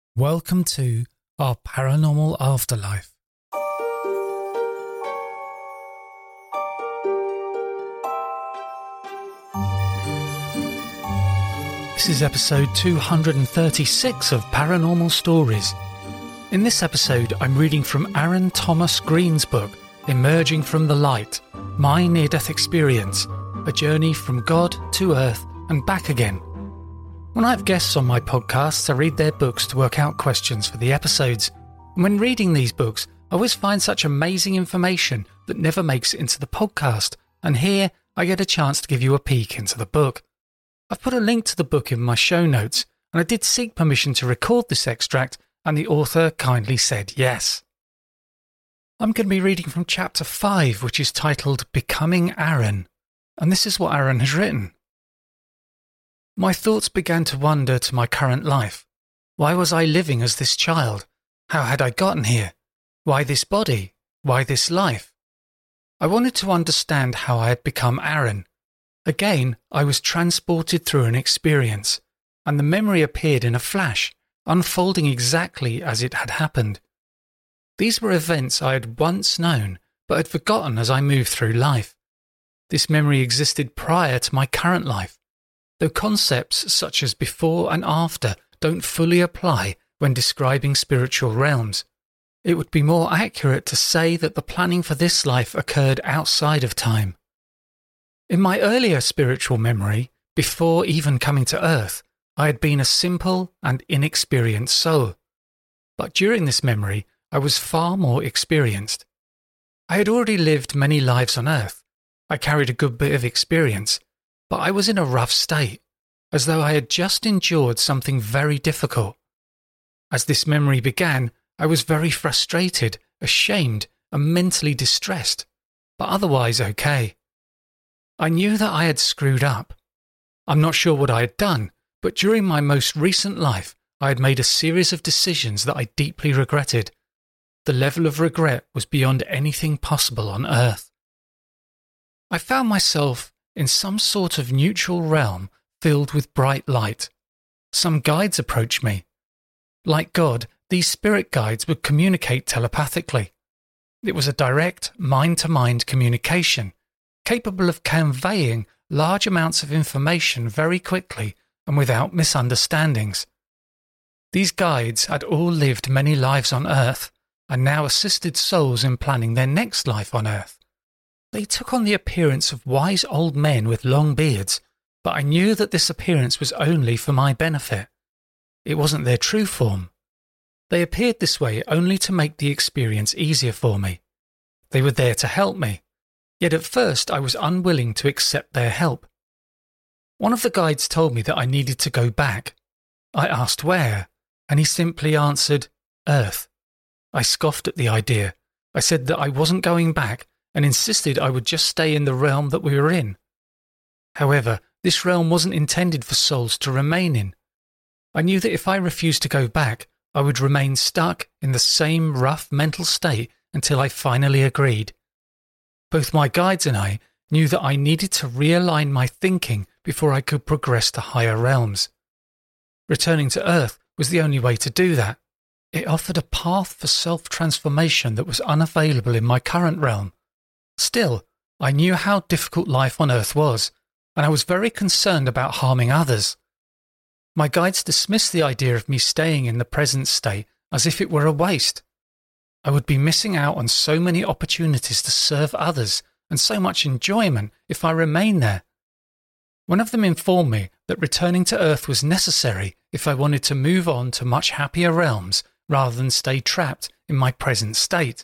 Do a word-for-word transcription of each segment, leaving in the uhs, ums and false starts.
Welcome to our paranormal afterlife. This is episode two hundred thirty-six of Paranormal Stories. In this episode, I'm reading from Aaron Thomas Green's book, Emerging from the Light, My Near-Death Experience, a journey from God to Earth and back again. When I have guests on my podcasts, I read their books to work out questions for the episodes. And when reading these books, I always find such amazing information that never makes it into the podcast. And here, I get a chance to give you a peek into the book. I've put a link to the book in my show notes, and I did seek permission to record this extract, and the author kindly said yes. I'm going to be reading from chapter five, which is titled Becoming Aaron. And this is what Aaron has written. My thoughts began to wander to my current life. Why was I living as this child? How had I gotten here? Why this body? Why this life? I wanted to understand how I had become Aaron. Again, I was transported through an experience, and the memory appeared in a flash, unfolding exactly as it had happened. These were events I had once known, but had forgotten as I moved through life. This memory existed prior to my current life, though concepts such as before and after don't fully apply when describing spiritual realms. It would be more accurate to say that the planning for this life occurred outside of time. In my earlier spiritual memory, before even coming to Earth, I had been a simple and inexperienced soul. But during this memory, I was far more experienced. I had already lived many lives on Earth. I carried a good bit of experience, but I was in a rough state, as though I had just endured something very difficult. As this memory began, I was very frustrated, ashamed, and mentally distressed, but otherwise okay. I knew that I had screwed up. I'm not sure what I had done, but during my most recent life, I had made a series of decisions that I deeply regretted. The level of regret was beyond anything possible on Earth. I found myself in some sort of neutral realm filled with bright light. Some guides approached me. Like God, these spirit guides would communicate telepathically. It was a direct, mind-to-mind communication, capable of conveying large amounts of information very quickly and without misunderstandings. These guides had all lived many lives on Earth and now assisted souls in planning their next life on Earth. They took on the appearance of wise old men with long beards, but I knew that this appearance was only for my benefit. It wasn't their true form. They appeared this way only to make the experience easier for me. They were there to help me, yet at first I was unwilling to accept their help. One of the guides told me that I needed to go back. I asked where, and he simply answered, Earth. I scoffed at the idea. I said that I wasn't going back, and insisted I would just stay in the realm that we were in. However, this realm wasn't intended for souls to remain in. I knew that if I refused to go back, I would remain stuck in the same rough mental state until I finally agreed. Both my guides and I knew that I needed to realign my thinking before I could progress to higher realms. Returning to Earth was the only way to do that. It offered a path for self-transformation that was unavailable in my current realm. Still, I knew how difficult life on Earth was, and I was very concerned about harming others. My guides dismissed the idea of me staying in the present state as if it were a waste. I would be missing out on so many opportunities to serve others and so much enjoyment if I remained there. One of them informed me that returning to Earth was necessary if I wanted to move on to much happier realms rather than stay trapped in my present state.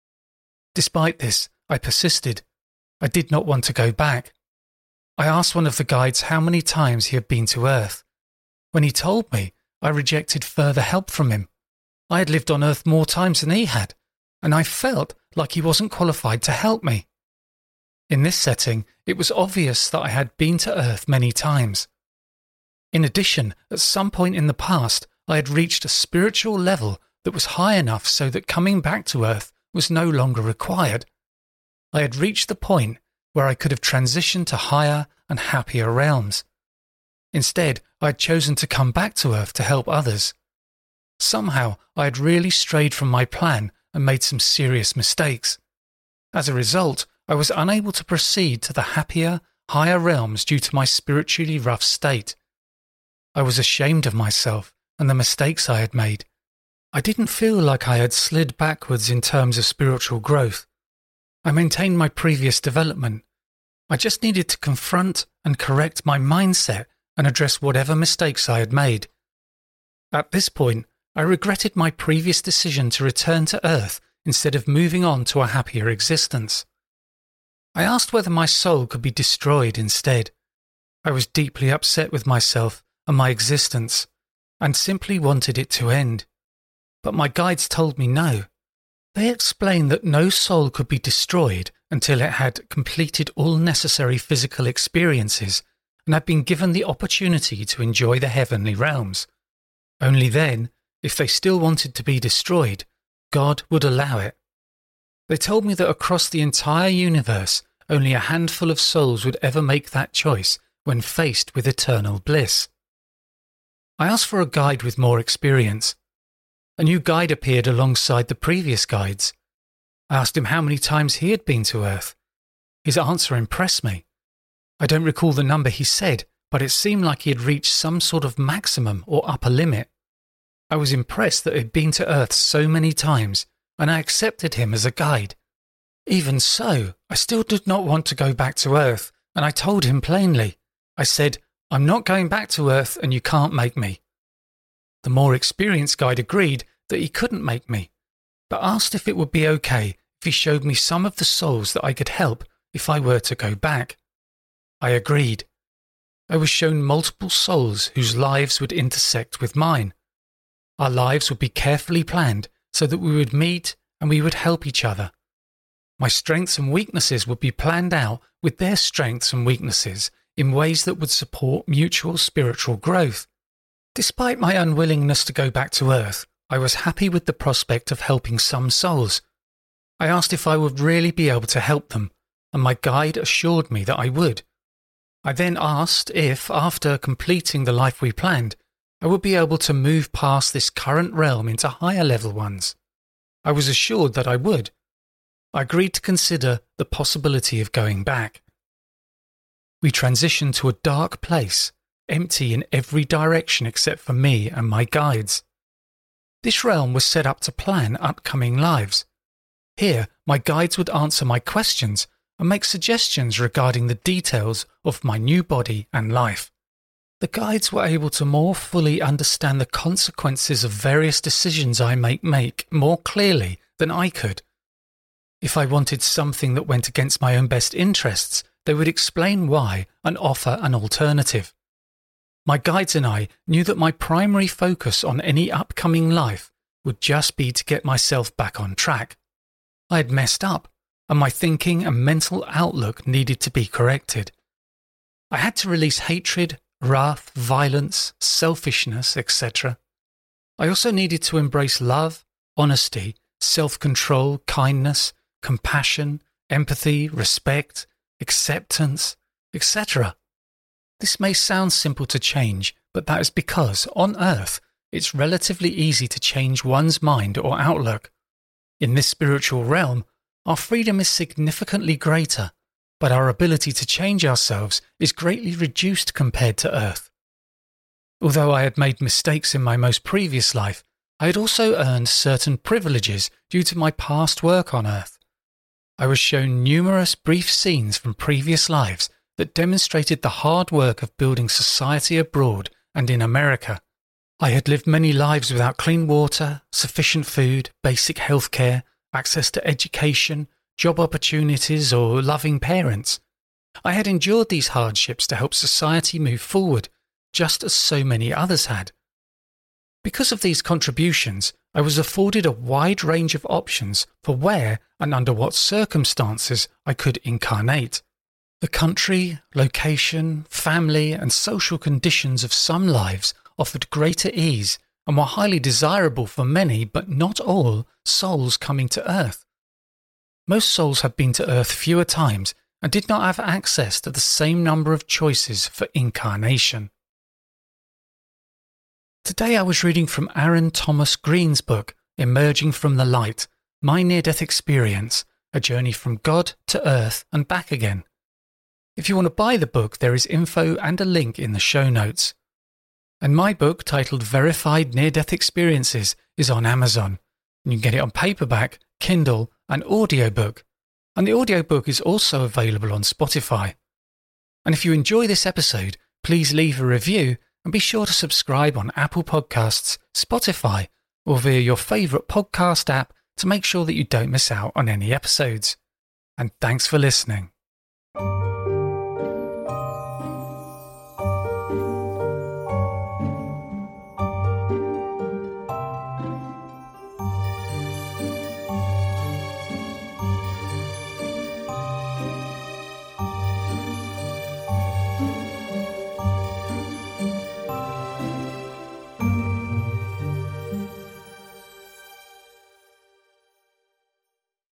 Despite this, I persisted. I did not want to go back. I asked one of the guides how many times he had been to Earth. When he told me, I rejected further help from him. I had lived on Earth more times than he had, and I felt like he wasn't qualified to help me. In this setting, it was obvious that I had been to Earth many times. In addition, at some point in the past, I had reached a spiritual level that was high enough so that coming back to Earth was no longer required. I had reached the point where I could have transitioned to higher and happier realms. Instead, I had chosen to come back to Earth to help others. Somehow I had really strayed from my plan and made some serious mistakes. As a result, I was unable to proceed to the happier, higher realms due to my spiritually rough state. I was ashamed of myself and the mistakes I had made. I didn't feel like I had slid backwards in terms of spiritual growth. I maintained my previous development. I just needed to confront and correct my mindset and address whatever mistakes I had made. At this point, I regretted my previous decision to return to Earth instead of moving on to a happier existence. I asked whether my soul could be destroyed instead. I was deeply upset with myself and my existence, and simply wanted it to end. But my guides told me no. They explained that no soul could be destroyed until it had completed all necessary physical experiences and had been given the opportunity to enjoy the heavenly realms. Only then, if they still wanted to be destroyed, God would allow it. They told me that across the entire universe, only a handful of souls would ever make that choice when faced with eternal bliss. I asked for a guide with more experience. A new guide appeared alongside the previous guides. I asked him how many times he had been to Earth. His answer impressed me. I don't recall the number he said, but it seemed like he had reached some sort of maximum or upper limit. I was impressed that he had been to Earth so many times, and I accepted him as a guide. Even so, I still did not want to go back to Earth, and I told him plainly. I said, "I'm not going back to Earth and you can't make me." The more experienced guide agreed that he couldn't make me, but asked if it would be okay if he showed me some of the souls that I could help if I were to go back. I agreed. I was shown multiple souls whose lives would intersect with mine. Our lives would be carefully planned so that we would meet and we would help each other. My strengths and weaknesses would be planned out with their strengths and weaknesses in ways that would support mutual spiritual growth. Despite my unwillingness to go back to Earth, I was happy with the prospect of helping some souls. I asked if I would really be able to help them, and my guide assured me that I would. I then asked if, after completing the life we planned, I would be able to move past this current realm into higher level ones. I was assured that I would. I agreed to consider the possibility of going back. We transitioned to a dark place, empty in every direction except for me and my guides. This realm was set up to plan upcoming lives. Here, my guides would answer my questions and make suggestions regarding the details of my new body and life. The guides were able to more fully understand the consequences of various decisions I might make more clearly than I could. If I wanted something that went against my own best interests, they would explain why and offer an alternative. My guides and I knew that my primary focus on any upcoming life would just be to get myself back on track. I had messed up, and my thinking and mental outlook needed to be corrected. I had to release hatred, wrath, violence, selfishness, et cetera. I also needed to embrace love, honesty, self-control, kindness, compassion, empathy, respect, acceptance, et cetera. This may sound simple to change, but that is because, on Earth, it's relatively easy to change one's mind or outlook. In this spiritual realm, our freedom is significantly greater, but our ability to change ourselves is greatly reduced compared to Earth. Although I had made mistakes in my most previous life, I had also earned certain privileges due to my past work on Earth. I was shown numerous brief scenes from previous lives that demonstrated the hard work of building society abroad and in America. I had lived many lives without clean water, sufficient food, basic health care, access to education, job opportunities, or loving parents. I had endured these hardships to help society move forward, just as so many others had. Because of these contributions, I was afforded a wide range of options for where and under what circumstances I could incarnate. The country, location, family, and social conditions of some lives offered greater ease and were highly desirable for many, but not all, souls coming to Earth. Most souls had been to Earth fewer times and did not have access to the same number of choices for incarnation. Today I was reading from Aaron Thomas Green's book, Emerging from the Light, My Near-Death Experience, A Journey from God to Earth and Back Again. If you want to buy the book, there is info and a link in the show notes. And my book, titled Verified Near-Death Experiences, is on Amazon. And you can get it on paperback, Kindle and audiobook. And the audiobook is also available on Spotify. And if you enjoy this episode, please leave a review and be sure to subscribe on Apple Podcasts, Spotify, or via your favourite podcast app to make sure that you don't miss out on any episodes. And thanks for listening.